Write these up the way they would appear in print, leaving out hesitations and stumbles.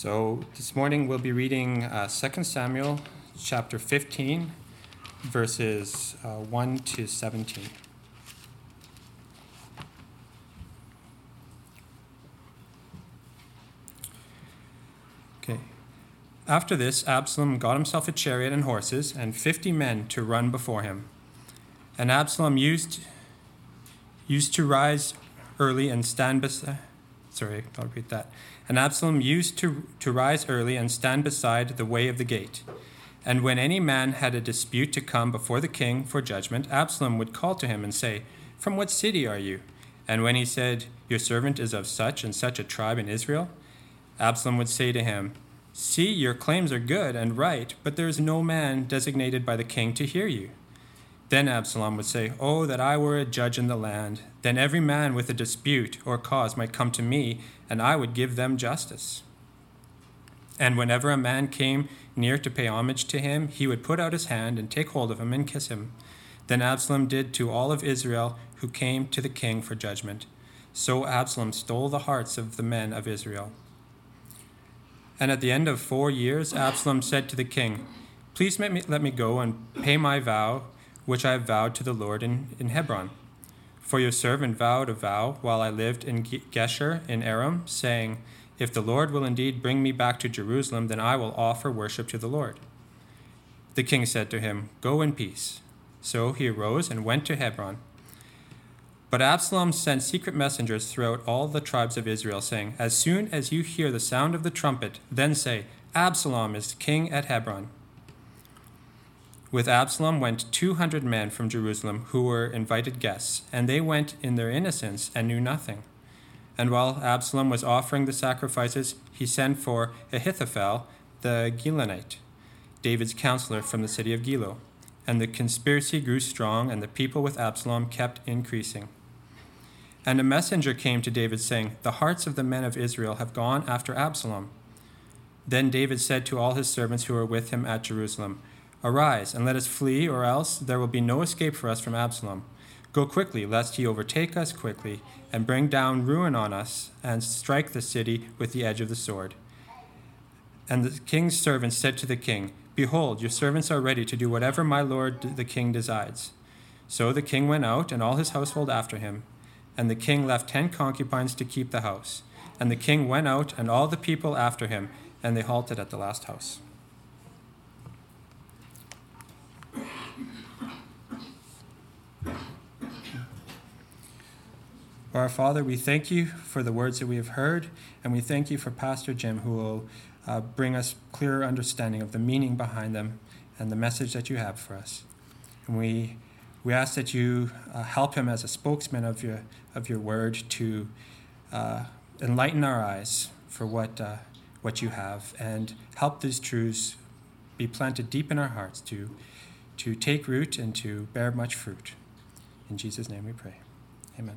So this morning we'll be reading 2 Samuel chapter 15, verses 1 to 17. Okay. After this, Absalom got himself a chariot and horses and 50 men to run before him. And Absalom used to rise early and stand beside. I'll repeat that. And Absalom used to rise early and stand beside the way of the gate. And when any man had a dispute to come before the king for judgment, Absalom would call to him and say, "From what city are you?" And when he said, "Your servant is of such and such a tribe in Israel," Absalom would say to him, "See, your claims are good and right, but there is no man designated by the king to hear you." Then Absalom would say, "Oh, that I were a judge in the land. Then every man with a dispute or cause might come to me, and I would give them justice." And whenever a man came near to pay homage to him, he would put out his hand and take hold of him and kiss him. Then Absalom did to all of Israel who came to the king for judgment. So Absalom stole the hearts of the men of Israel. And at the end of 4 years, Absalom said to the king, "Please let me go and pay my vow, which I have vowed to the Lord in Hebron. For your servant vowed a vow while I lived in Geshur in Aram, saying, 'If the Lord will indeed bring me back to Jerusalem, then I will offer worship to the Lord.'" The king said to him, "Go in peace." So he arose and went to Hebron. But Absalom sent secret messengers throughout all the tribes of Israel, saying, "As soon as you hear the sound of the trumpet, then say, 'Absalom is king at Hebron.'" With Absalom went 200 men from Jerusalem who were invited guests, and they went in their innocence and knew nothing. And while Absalom was offering the sacrifices, he sent for Ahithophel the Gilonite, David's counselor from the city of Gilo. And the conspiracy grew strong, and the people with Absalom kept increasing. And a messenger came to David, saying, "The hearts of the men of Israel have gone after Absalom." Then David said to all his servants who were with him at Jerusalem, "Arise, and let us flee, or else there will be no escape for us from Absalom. Go quickly, lest he overtake us quickly, and bring down ruin on us, and strike the city with the edge of the sword." And the king's servants said to the king, "Behold, your servants are ready to do whatever my lord the king decides." So the king went out, and all his household after him. And the king left 10 concubines to keep the house. And the king went out, and all the people after him, and they halted at the last house. Our Father, we thank you for the words that we have heard, and we thank you for Pastor Jim, who will bring us clearer understanding of the meaning behind them and the message that you have for us. And we ask that you help him as a spokesman of your word to enlighten our eyes for what you have, and help these truths be planted deep in our hearts to take root and to bear much fruit. In Jesus' name we pray. Amen.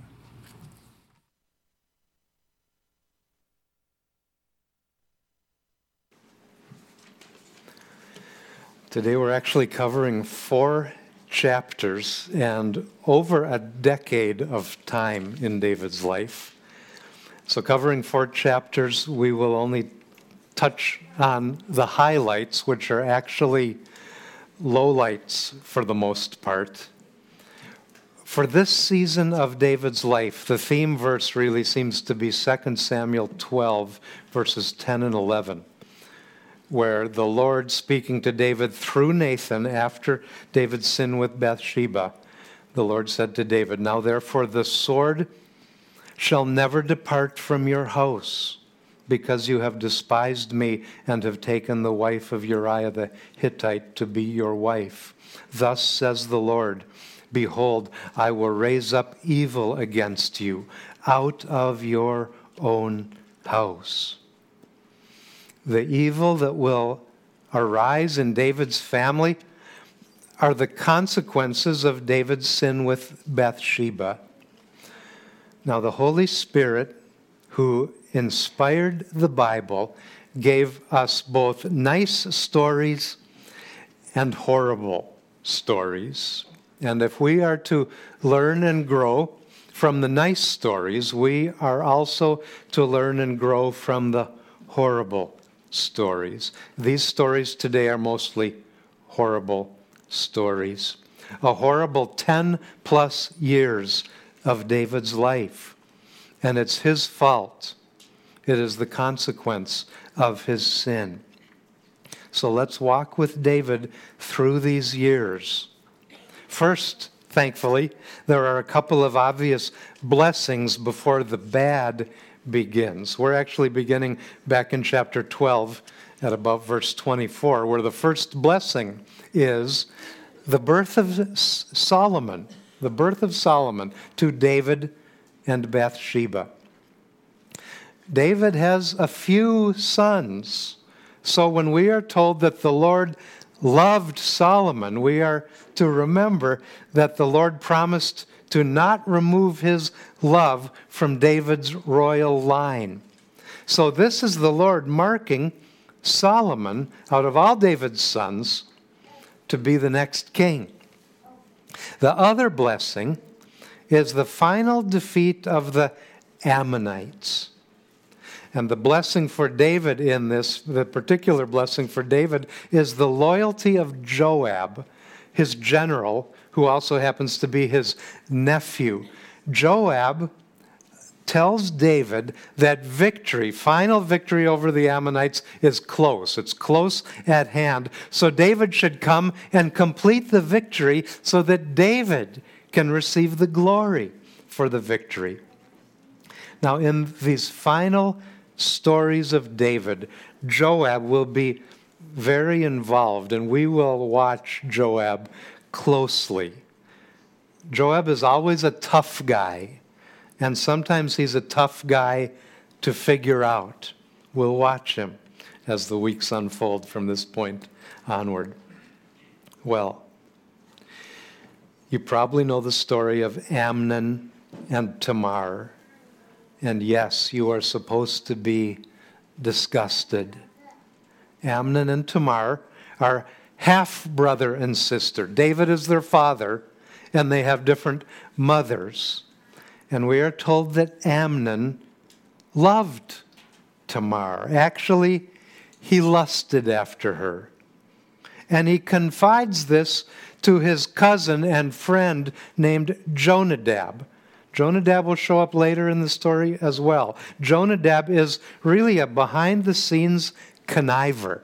Today we're actually covering 4 chapters and over a decade of time in David's life. So covering 4 chapters, we will only touch on the highlights, which are actually lowlights for the most part. For this season of David's life, the theme verse really seems to be 2 Samuel 12, verses 10 and 11. Where the Lord, speaking to David through Nathan after David's sin with Bathsheba, the Lord said to David, "Now therefore the sword shall never depart from your house, because you have despised me and have taken the wife of Uriah the Hittite to be your wife. Thus says the Lord, behold, I will raise up evil against you out of your own house." The evil that will arise in David's family are the consequences of David's sin with Bathsheba. Now, the Holy Spirit, who inspired the Bible, gave us both nice stories and horrible stories. And if we are to learn and grow from the nice stories, we are also to learn and grow from the horrible stories. These stories today are mostly horrible stories. A horrible 10 plus years of David's life. And it's his fault. It is the consequence of his sin. So let's walk with David through these years. First, thankfully, there are a couple of obvious blessings before the bad begins. We're actually beginning back in chapter 12 at about verse 24, where the first blessing is the birth of Solomon, to David and Bathsheba. David has a few sons. So when we are told that the Lord loved Solomon, we are to remember that the Lord promised to not remove his love from David's royal line. So this is the Lord marking Solomon, out of all David's sons, to be the next king. The other blessing is the final defeat of the Ammonites. And the blessing for David in this, the particular blessing for David, is the loyalty of Joab, his general, who also happens to be his nephew. Joab tells David that victory, final victory over the Ammonites, is close. It's close at hand. So David should come and complete the victory so that David can receive the glory for the victory. Now, in these final stories of David, Joab will be very involved, and we will watch Joab closely. Joab is always a tough guy, and sometimes he's a tough guy to figure out. We'll watch him as the weeks unfold from this point onward. Well, you probably know the story of Amnon and Tamar. And yes, you are supposed to be disgusted. Amnon and Tamar are half-brother and sister. David is their father, and they have different mothers. And we are told that Amnon loved Tamar. Actually, he lusted after her. And he confides this to his cousin and friend named Jonadab. Jonadab will show up later in the story as well. Jonadab is really a behind-the-scenes conniver.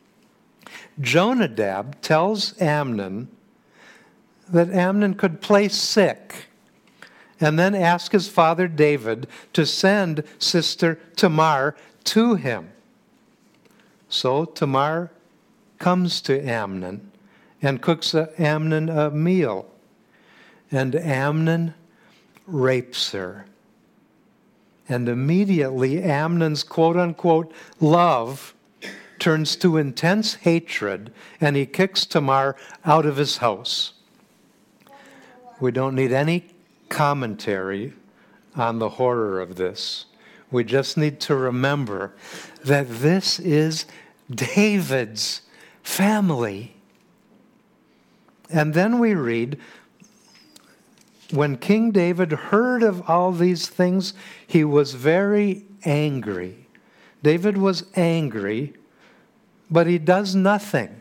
Jonadab tells Amnon that Amnon could play sick and then ask his father David to send sister Tamar to him. So Tamar comes to Amnon and cooks Amnon a meal. And Amnon rapes her. And immediately Amnon's quote-unquote love turns to intense hatred, and he kicks Tamar out of his house. We don't need any commentary on the horror of this. We just need to remember that this is David's family. And then we read, when King David heard of all these things, he was very angry. David was angry, but he does nothing.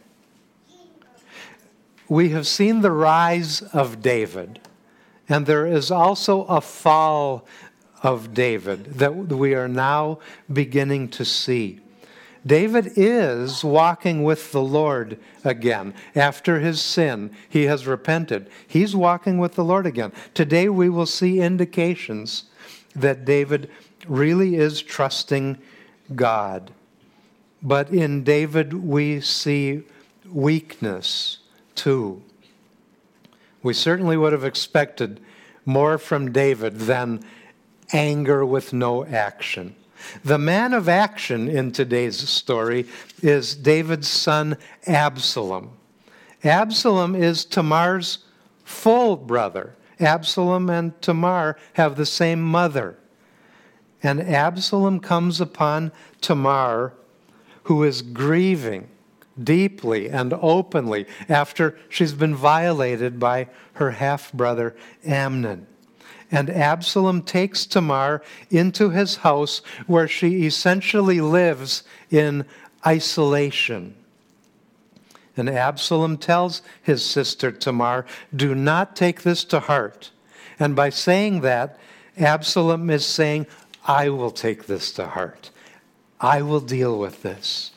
We have seen the rise of David, and there is also a fall of David that we are now beginning to see. David is walking with the Lord again. After his sin, he has repented. He's walking with the Lord again. Today we will see indications that David really is trusting God. But in David we see weakness too. We certainly would have expected more from David than anger with no action. The man of action in today's story is David's son Absalom. Absalom is Tamar's full brother. Absalom and Tamar have the same mother. And Absalom comes upon Tamar, who is grieving deeply and openly after she's been violated by her half-brother Amnon. And Absalom takes Tamar into his house, where she essentially lives in isolation. And Absalom tells his sister Tamar, do not take this to heart. And by saying that, Absalom is saying, I will take this to heart. I will deal with this.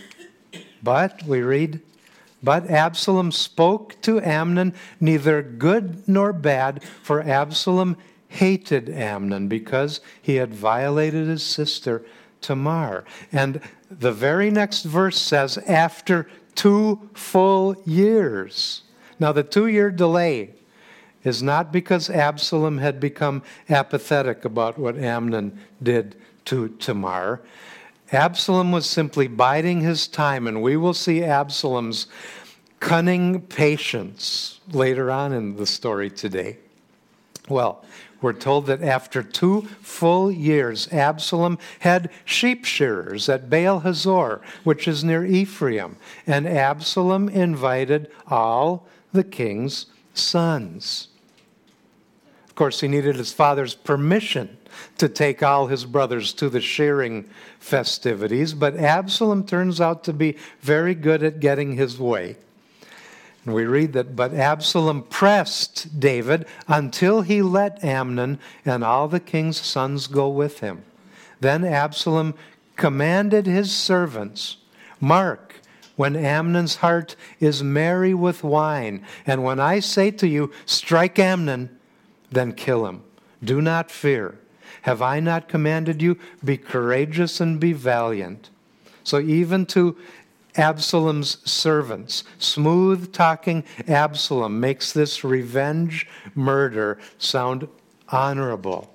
But, we read, but Absalom spoke to Amnon neither good nor bad, for Absalom hated Amnon because he had violated his sister Tamar. And the very next verse says, after 2 full years. Now, the 2-year delay is not because Absalom had become apathetic about what Amnon did to Tamar. Absalom was simply biding his time, and we will see Absalom's cunning patience later on in the story today. Well, we're told that after 2 full years, Absalom had sheep shearers at Baal Hazor, which is near Ephraim, and Absalom invited all the king's sons. Of course, he needed his father's permission to take all his brothers to the shearing festivities, but Absalom turns out to be very good at getting his way. And we read that, but Absalom pressed David until he let Amnon and all the king's sons go with him. Then Absalom commanded his servants, mark, when Amnon's heart is merry with wine, and when I say to you, strike Amnon, then kill him. Do not fear. Have I not commanded you? Be courageous and be valiant. So even to Absalom's servants, smooth-talking Absalom makes this revenge murder sound honorable.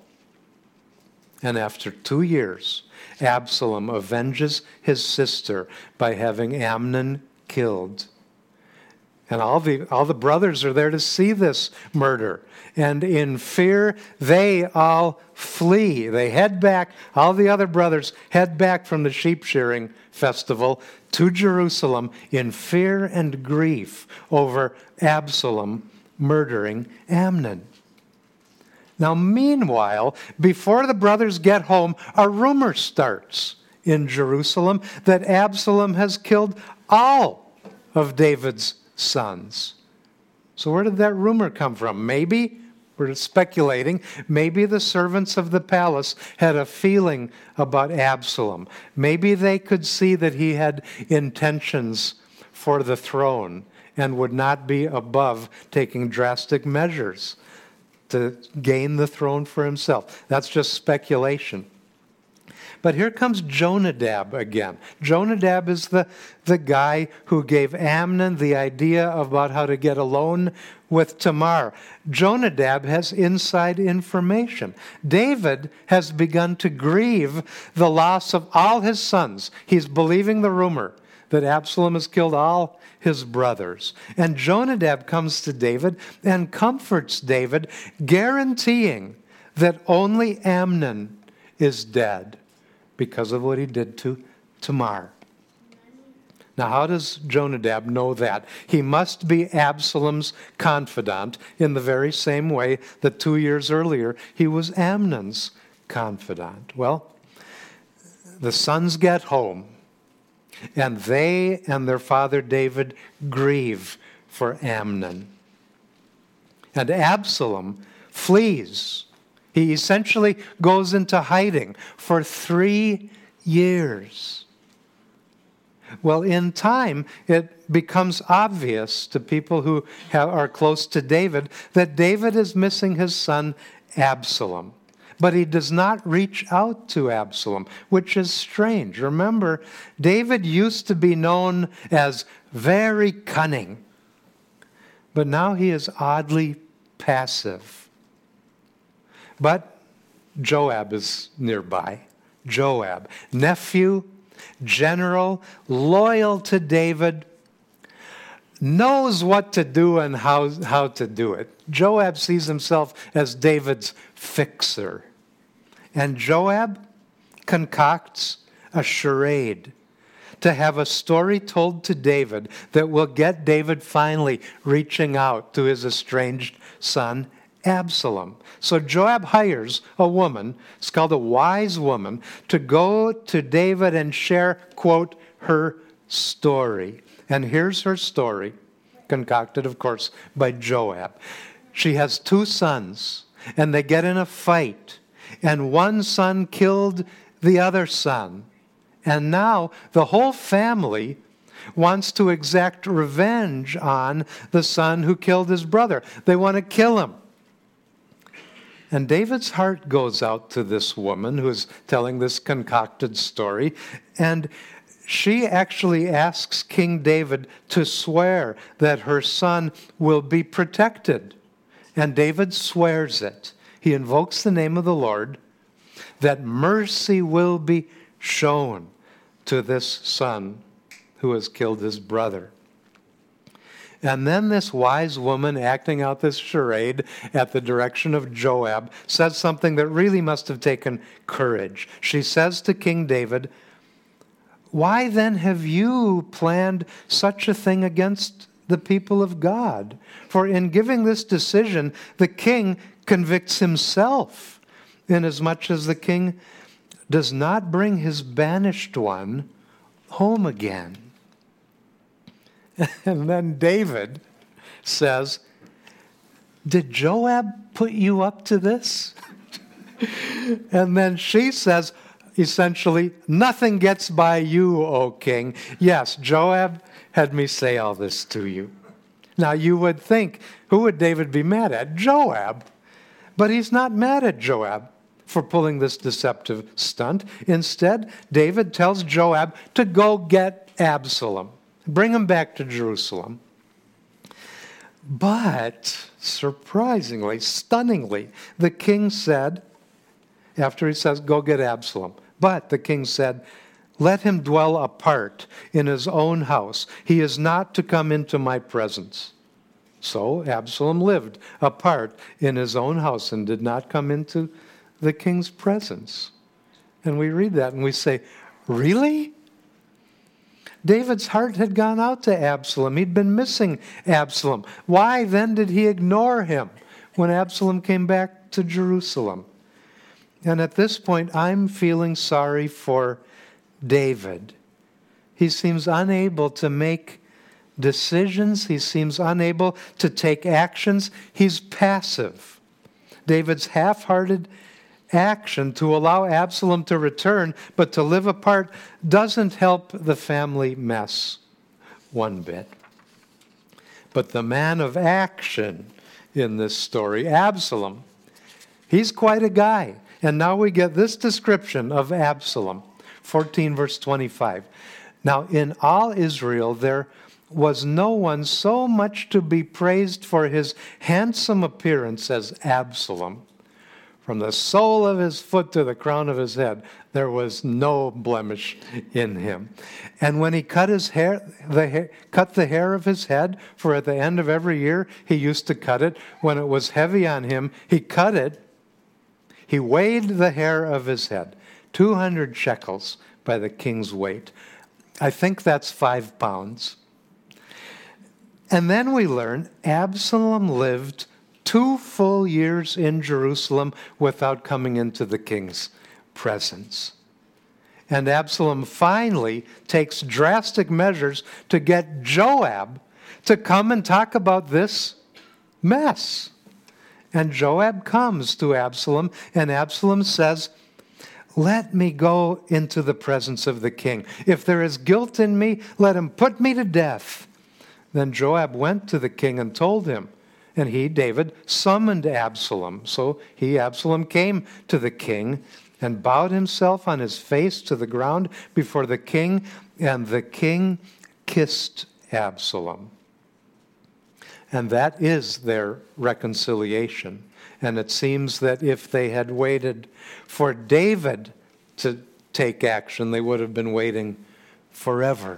And after 2 years, Absalom avenges his sister by having Amnon killed. And all the brothers are there to see this murder. And in fear, they all flee. They head back. All the other brothers head back from the sheep shearing festival to Jerusalem in fear and grief over Absalom murdering Amnon. Now, meanwhile, before the brothers get home, a rumor starts in Jerusalem that Absalom has killed all of David's sons. So where did that rumor come from? Maybe, we're speculating, maybe the servants of the palace had a feeling about Absalom. Maybe they could see that he had intentions for the throne and would not be above taking drastic measures to gain the throne for himself. That's just speculation. But here comes Jonadab again. Jonadab is the guy who gave Amnon the idea about how to get alone with Tamar. Jonadab has inside information. David has begun to grieve the loss of all his sons. He's believing the rumor that Absalom has killed all his brothers. And Jonadab comes to David and comforts David, guaranteeing that only Amnon is dead because of what he did to Tamar. Now, how does Jonadab know that? He must be Absalom's confidant in the very same way that 2 years earlier he was Amnon's confidant. Well, the sons get home, and they and their father David grieve for Amnon. And Absalom flees. He essentially goes into hiding for 3 years. Well, in time, it becomes obvious to people who are close to David that David is missing his son Absalom. But he does not reach out to Absalom, which is strange. Remember, David used to be known as very cunning, but now he is oddly passive. But Joab is nearby. Joab, nephew, general, loyal to David, knows what to do and how to do it. Joab sees himself as David's fixer. And Joab concocts a charade to have a story told to David that will get David finally reaching out to his estranged son, Absalom. So Joab hires a woman, it's called a wise woman, to go to David and share, quote, her story. And here's her story, concocted, of course, by Joab. She has 2 sons, and they get in a fight, and one son killed the other son. And now the whole family wants to exact revenge on the son who killed his brother. They want to kill him. And David's heart goes out to this woman who is telling this concocted story, and she actually asks King David to swear that her son will be protected. And David swears it. He invokes the name of the Lord, that mercy will be shown to this son who has killed his brother. And then this wise woman, acting out this charade at the direction of Joab, says something that really must have taken courage. She says to King David, "Why then have you planned such a thing against the people of God? For in giving this decision, the king convicts himself, inasmuch as the king does not bring his banished one home again." And then David says, "Did Joab put you up to this?" And then she says, essentially, "Nothing gets by you, O king. Yes, Joab had me say all this to you." Now you would think, who would David be mad at? Joab. But he's not mad at Joab for pulling this deceptive stunt. Instead, David tells Joab to go get Absalom. Bring him back to Jerusalem. But, surprisingly, stunningly, the king said, after he says, "Go get Absalom," but the king said, "Let him dwell apart in his own house. He is not to come into my presence." So Absalom lived apart in his own house and did not come into the king's presence. And we read that and we say, really? David's heart had gone out to Absalom. He'd been missing Absalom. Why then did he ignore him when Absalom came back to Jerusalem? And at this point, I'm feeling sorry for David. He seems unable to make decisions. He seems unable to take actions. He's passive. David's half-hearted action to allow Absalom to return, but to live apart, doesn't help the family mess one bit. But the man of action in this story, Absalom, he's quite a guy. And now we get this description of Absalom, 14 verse 25. "Now in all Israel there was no one so much to be praised for his handsome appearance as Absalom. From the sole of his foot to the crown of his head, there was no blemish in him. And when he cut his hair, cut the hair of his head, for at the end of every year he used to cut it, when it was heavy on him, he cut it. He weighed the hair of his head, 200 shekels by the king's weight." I think that's 5 pounds. And then we learn Absalom lived 2 full years in Jerusalem without coming into the king's presence. And Absalom finally takes drastic measures to get Joab to come and talk about this mess. And Joab comes to Absalom, and Absalom says, "Let me go into the presence of the king. If there is guilt in me, let him put me to death." Then Joab went to the king and told him. And he, David, summoned Absalom. So he, Absalom, came to the king and bowed himself on his face to the ground before the king, and the king kissed Absalom. And that is their reconciliation. And it seems that if they had waited for David to take action, they would have been waiting forever.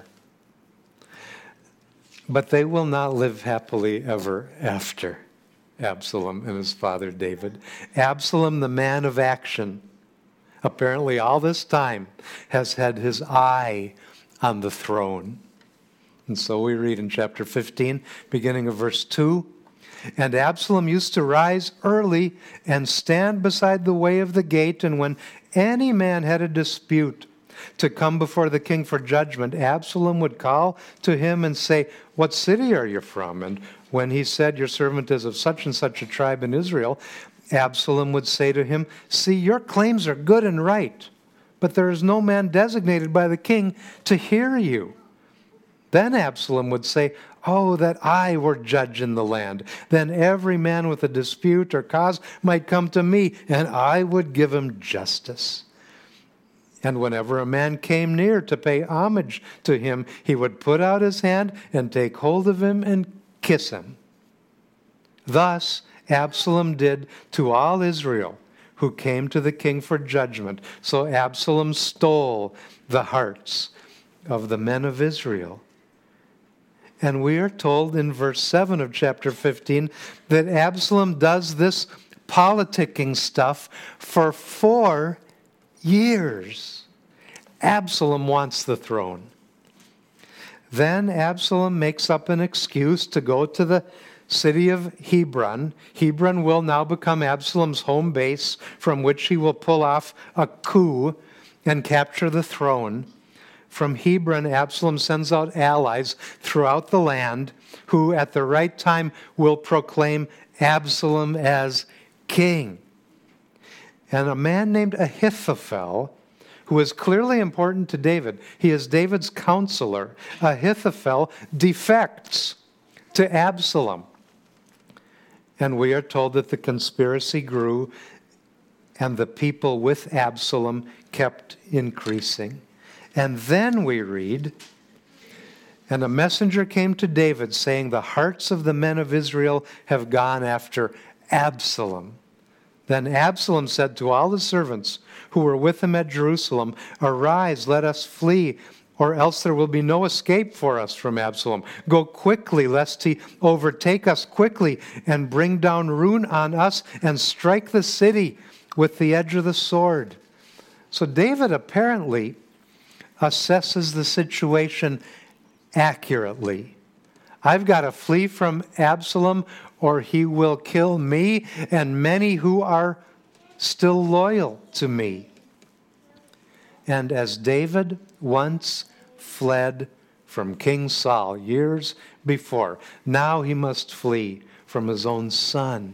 But they will not live happily ever after, Absalom and his father David. Absalom, the man of action, apparently all this time has had his eye on the throne. And so we read in chapter 15, beginning of verse 2, "And Absalom used to rise early and stand beside the way of the gate, and when any man had a dispute to come before the king for judgment, Absalom would call to him and say, "What city are you from?" And when he said, "Your servant is of such and such a tribe in Israel," Absalom would say to him, "See, your claims are good and right, but there is no man designated by the king to hear you." Then Absalom would say, "Oh, that I were judge in the land. Then every man with a dispute or cause might come to me, and I would give him justice." And whenever a man came near to pay homage to him, he would put out his hand and take hold of him and kiss him. Thus Absalom did to all Israel who came to the king for judgment. So Absalom stole the hearts of the men of Israel. And we are told in verse 7 of chapter 15 that Absalom does this politicking stuff for 4 years. Absalom wants the throne. Then Absalom makes up an excuse to go to the city of Hebron. Hebron will now become Absalom's home base from which he will pull off a coup and capture the throne. From Hebron, Absalom sends out allies throughout the land who at the right time will proclaim Absalom as king. And a man named Ahithophel, who is clearly important to David, he is David's counselor. Ahithophel defects to Absalom. And we are told that the conspiracy grew and the people with Absalom kept increasing. And then we read, "And a messenger came to David, saying, the hearts of the men of Israel have gone after Absalom. Then Absalom said to all the servants who were with him at Jerusalem, Arise, let us flee, or else there will be no escape for us from Absalom. Go quickly, lest he overtake us quickly and bring down ruin on us and strike the city with the edge of the sword." So David apparently assesses the situation accurately. I've got to flee from Absalom or he will kill me and many who are still loyal to me. And as David once fled from King Saul years before, now he must flee from his own son.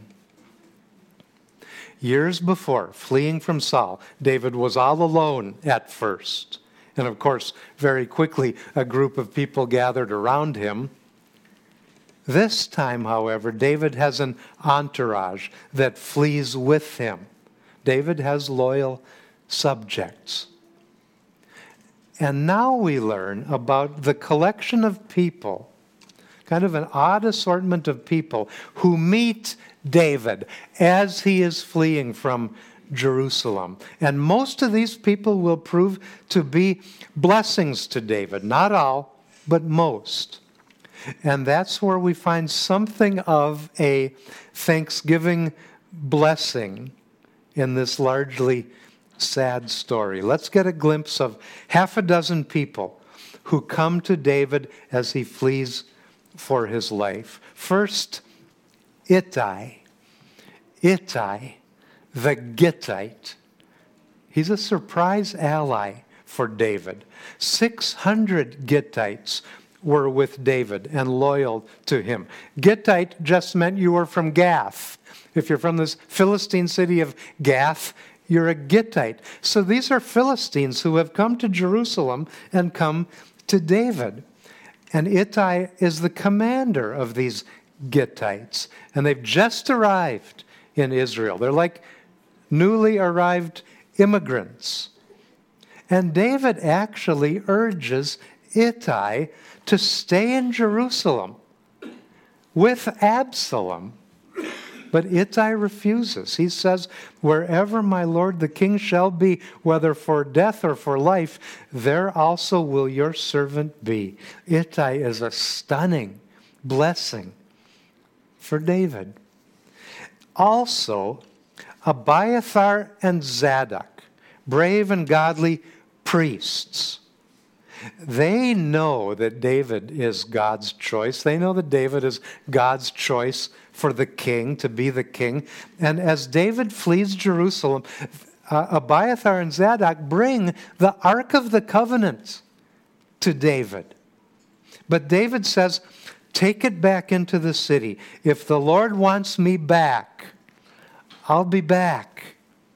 Years before, fleeing from Saul, David was all alone at first. And of course, very quickly, a group of people gathered around him. This time, however, David has an entourage that flees with him. David has loyal subjects. And now we learn about the collection of people, kind of an odd assortment of people, who meet David as he is fleeing from Jerusalem. And most of these people will prove to be blessings to David. Not all, but most. And that's where we find something of a Thanksgiving blessing in this largely sad story. Let's get a glimpse of half a dozen people who come to David as he flees for his life. First, Ittai. Ittai, the Gittite. He's a surprise ally for David. 600 Gittites were with David and loyal to him. Gittite just meant you were from Gath. If you're from this Philistine city of Gath, you're a Gittite. So these are Philistines who have come to Jerusalem and come to David. And Ittai is the commander of these Gittites. And they've just arrived in Israel. They're like newly arrived immigrants. And David actually urges Ittai to stay in Jerusalem with Absalom. But Ittai refuses. He says, "Wherever my lord the king shall be, whether for death or for life, there also will your servant be." Ittai is a stunning blessing for David. Also, Abiathar and Zadok, brave and godly priests. They know that David is God's choice. They know that David is God's choice for the king, to be the king. And as David flees Jerusalem, Abiathar and Zadok bring the Ark of the Covenant to David. But David says, take it back into the city. If the Lord wants me back, I'll be back.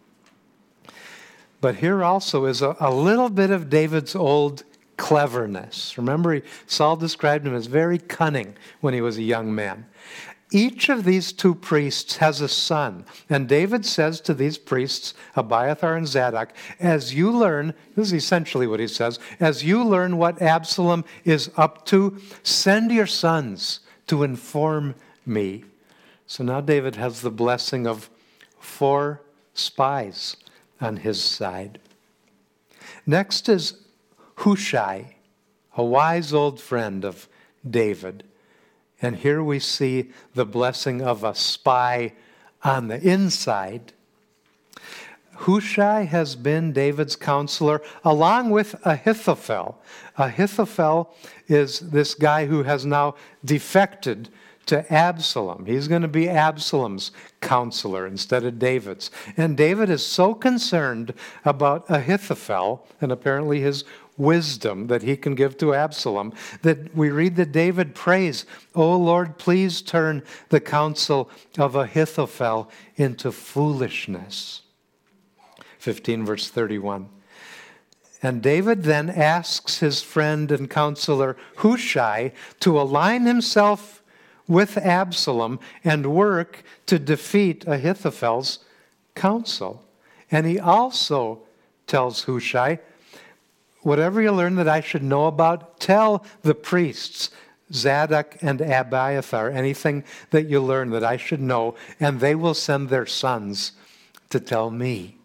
But here also is a little bit of David's old cleverness. Remember, Saul described him as very cunning when he was a young man. Each of these two priests has a son. And David says to these priests, Abiathar and Zadok, as you learn, this is essentially what he says, as you learn what Absalom is up to, send your sons to inform me. So now David has the blessing of 4 spies on his side. Next is Hushai, a wise old friend of David. And here we see the blessing of a spy on the inside. Hushai has been David's counselor along with Ahithophel. Ahithophel is this guy who has now defected to Absalom. He's going to be Absalom's counselor instead of David's. And David is so concerned about Ahithophel and apparently his wisdom that he can give to Absalom that we read that David prays, "O Lord, please turn the counsel of Ahithophel into foolishness." 15 verse 31. And David then asks his friend and counselor Hushai to align himself with Absalom and work to defeat Ahithophel's counsel. And he also tells Hushai, whatever you learn that I should know about, tell the priests, Zadok and Abiathar, anything that you learn that I should know, and they will send their sons to tell me.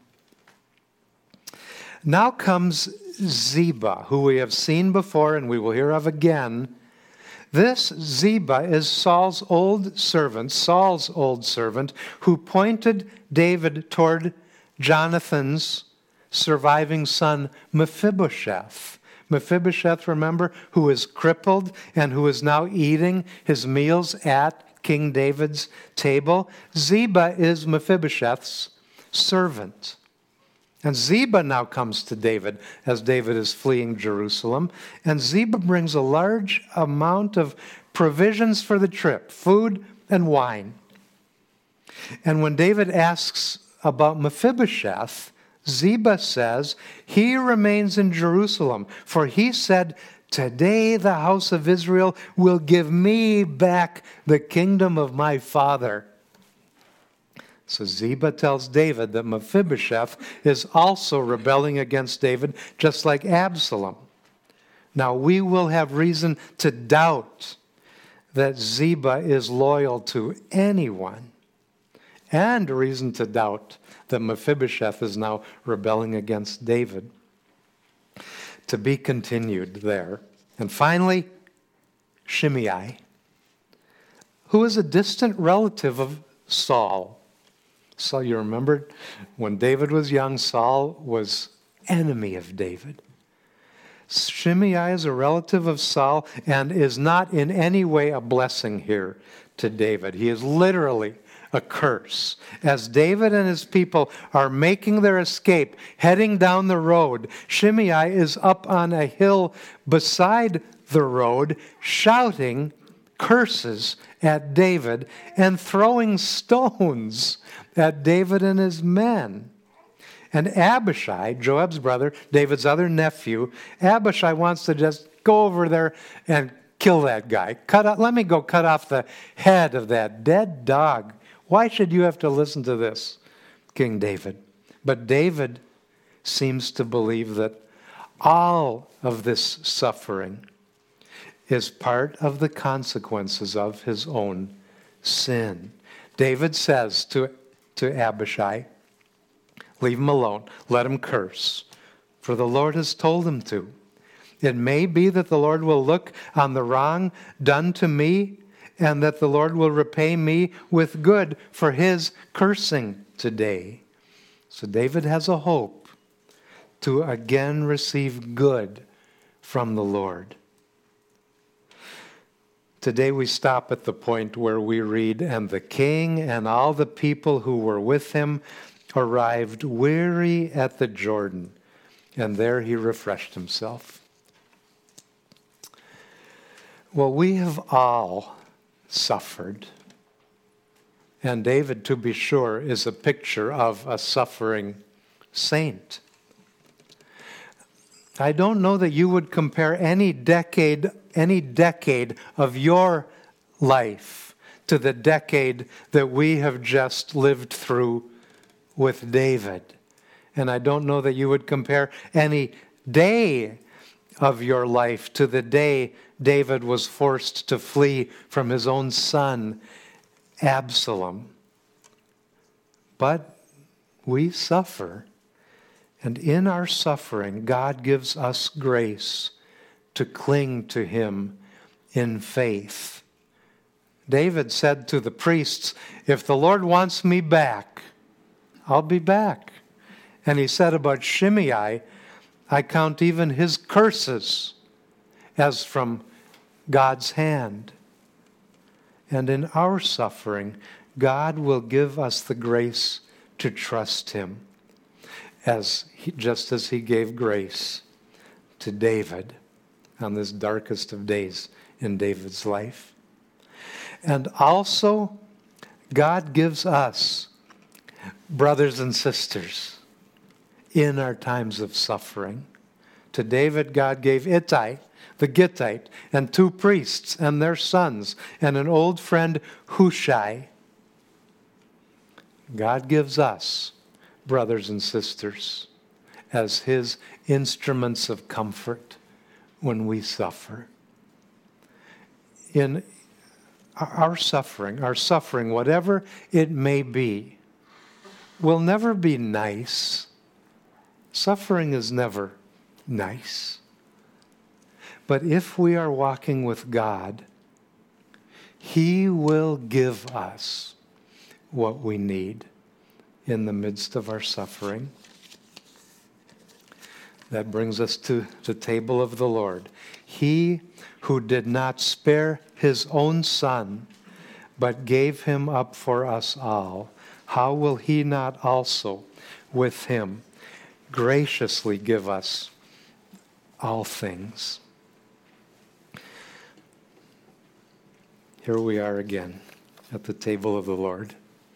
Now comes Ziba, who we have seen before and we will hear of again. This Ziba is Saul's old servant, who pointed David toward Jonathan's surviving son, Mephibosheth. Mephibosheth, remember, who is crippled and who is now eating his meals at King David's table. Ziba is Mephibosheth's servant. And Ziba now comes to David as David is fleeing Jerusalem. And Ziba brings a large amount of provisions for the trip, food and wine. And when David asks about Mephibosheth, Ziba says, he remains in Jerusalem, for he said, today the house of Israel will give me back the kingdom of my father. So Ziba tells David that Mephibosheth is also rebelling against David, just like Absalom. Now we will have reason to doubt that Ziba is loyal to anyone, and reason to doubt that Mephibosheth is now rebelling against David. To be continued there. And finally, Shimei, who is a distant relative of Saul. So you remember when David was young, Saul was enemy of David. Shimei is a relative of Saul and is not in any way a blessing here to David. He is literally a curse. As David and his people are making their escape, heading down the road, Shimei is up on a hill beside the road, shouting curses at David and throwing stones at David and his men. And Abishai, Joab's brother, David's other nephew, Abishai wants to just go over there and kill that guy. Let me go cut off the head of that dead dog. Why should you have to listen to this, King David? But David seems to believe that all of this suffering is part of the consequences of his own sin. David says to Abishai, leave him alone, let him curse, for the Lord has told him to. It may be that the Lord will look on the wrong done to me, and that the Lord will repay me with good for his cursing today. So David has a hope to again receive good from the Lord. Today we stop at the point where we read, and the king and all the people who were with him arrived weary at the Jordan, and there he refreshed himself. Well, we have all suffered. And David, to be sure, is a picture of a suffering saint. I don't know that you would compare any decade of your life to the decade that we have just lived through with David. And I don't know that you would compare any day of your life to the day David was forced to flee from his own son, Absalom. But we suffer, and in our suffering, God gives us grace to cling to him in faith. David said to the priests, "If the Lord wants me back, I'll be back." And he said about Shimei, "I count even his curses as from God's hand." And in our suffering, God will give us the grace to trust him, just as he gave grace to David on this darkest of days in David's life. And also, God gives us brothers and sisters in our times of suffering. To David, God gave Ittai, the Gittite, and 2 priests and their sons, and an old friend, Hushai. God gives us brothers and sisters as his instruments of comfort when we suffer. In our suffering, whatever it may be, will never be nice. Suffering is never nice. But if we are walking with God, he will give us what we need in the midst of our suffering. That brings us to the table of the Lord. He who did not spare his own son, but gave him up for us all, how will he not also with him graciously give us all things? Here we are again at the table of the Lord.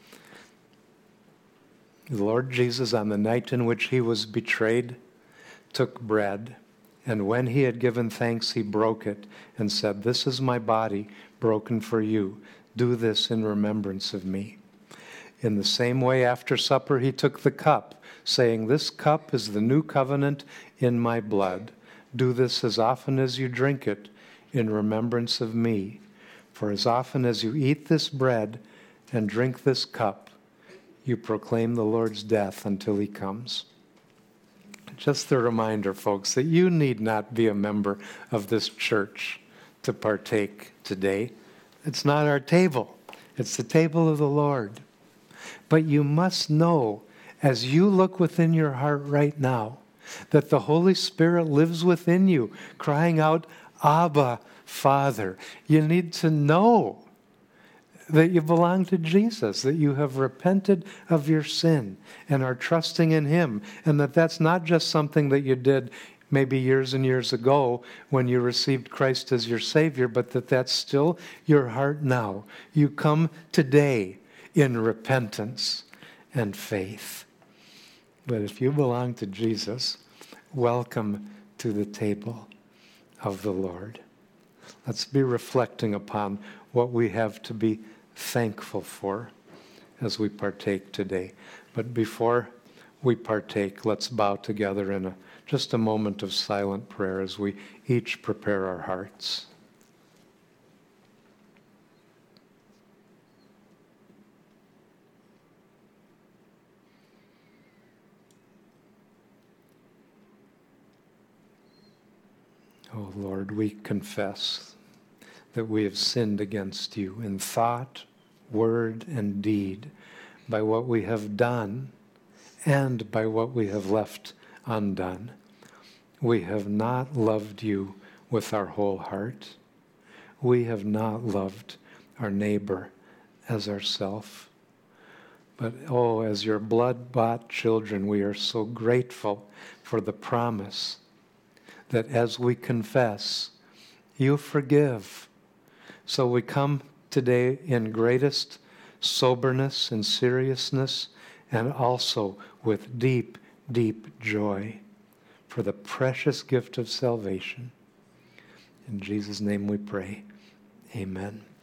The Lord Jesus, on the night in which he was betrayed, took bread, and when he had given thanks, he broke it and said, "This is my body broken for you. Do this in remembrance of me." In the same way, after supper, he took the cup, saying, "This cup is the new covenant in my blood. Do this as often as you drink it in remembrance of me. For as often as you eat this bread and drink this cup, you proclaim the Lord's death until he comes." Just a reminder, folks, that you need not be a member of this church to partake today. It's not our table. It's the table of the Lord. But you must know, as you look within your heart right now, that the Holy Spirit lives within you, crying out, "Abba, Father." You need to know that you belong to Jesus, that you have repented of your sin and are trusting in him, and that that's not just something that you did maybe years and years ago when you received Christ as your Savior, but that that's still your heart now. You come today in repentance and faith. But if you belong to Jesus, welcome to the table of the Lord. Let's be reflecting upon what we have to be thankful for as we partake today. But before we partake, let's bow together in just a moment of silent prayer as we each prepare our hearts. Oh Lord, we confess that we have sinned against you in thought, word, and deed, by what we have done and by what we have left undone. We have not loved you with our whole heart. We have not loved our neighbor as ourself. But oh, as your blood-bought children, we are so grateful for the promise that as we confess, you forgive. So we come today in greatest soberness and seriousness, and also with deep, deep joy for the precious gift of salvation. In Jesus' name we pray. Amen.